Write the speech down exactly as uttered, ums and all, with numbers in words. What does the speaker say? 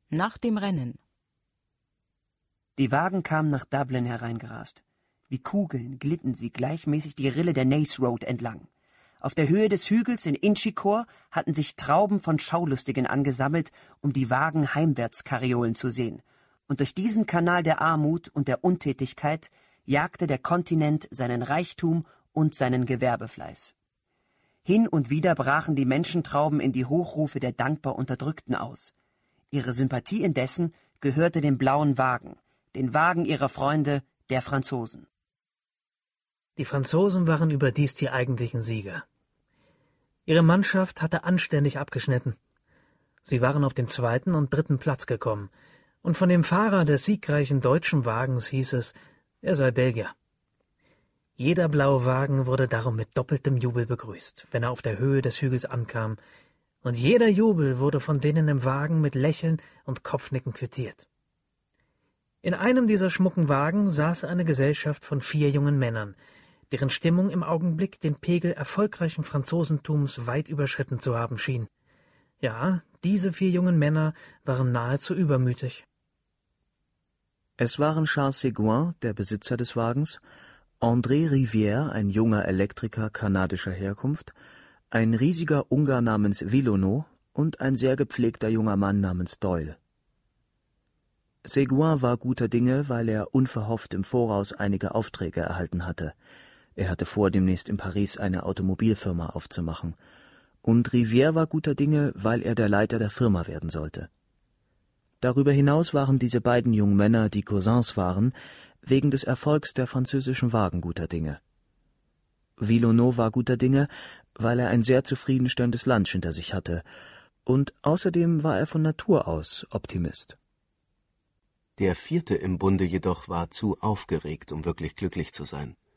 Nach dem Rennen. Die Wagen kamen nach Dublin hereingerast. Wie Kugeln glitten sie gleichmäßig die Rille der Naas Road entlang. Auf der Höhe des Hügels in Inchicore hatten sich Trauben von Schaulustigen angesammelt, um die Wagen heimwärts kariolen zu sehen. Und durch diesen Kanal der Armut und der Untätigkeit jagte der Kontinent seinen Reichtum und seinen Gewerbefleiß. Hin und wieder brachen die Menschentrauben in die Hochrufe der dankbar Unterdrückten aus. Ihre Sympathie indessen gehörte dem blauen Wagen, den Wagen ihrer Freunde, der Franzosen. Die Franzosen waren überdies die eigentlichen Sieger. Ihre Mannschaft hatte anständig abgeschnitten. Sie waren auf den zweiten und dritten Platz gekommen, und von dem Fahrer des siegreichen deutschen Wagens hieß es, er sei Belgier. Jeder blaue Wagen wurde darum mit doppeltem Jubel begrüßt, wenn er auf der Höhe des Hügels ankam, und jeder Jubel wurde von denen im Wagen mit Lächeln und Kopfnicken quittiert. In einem dieser schmucken Wagen saß eine Gesellschaft von vier jungen Männern, deren Stimmung im Augenblick den Pegel erfolgreichen Franzosentums weit überschritten zu haben schien. Ja, diese vier jungen Männer waren nahezu übermütig. Es waren Charles Seguin, der Besitzer des Wagens, André Rivière, ein junger Elektriker kanadischer Herkunft, ein riesiger Ungar namens Villono und ein sehr gepflegter junger Mann namens Doyle. Seguin war guter Dinge, weil er unverhofft im Voraus einige Aufträge erhalten hatte. Er hatte vor, demnächst in Paris eine Automobilfirma aufzumachen. Und Rivière war guter Dinge, weil er der Leiter der Firma werden sollte. Darüber hinaus waren diese beiden jungen Männer, die Cousins waren, wegen des Erfolgs der französischen Wagen guter Dinge. Villono war guter Dinge, weil er ein sehr zufriedenstellendes Lunch hinter sich hatte, und außerdem war er von Natur aus Optimist. Der vierte im Bunde jedoch war zu aufgeregt, um wirklich glücklich zu sein.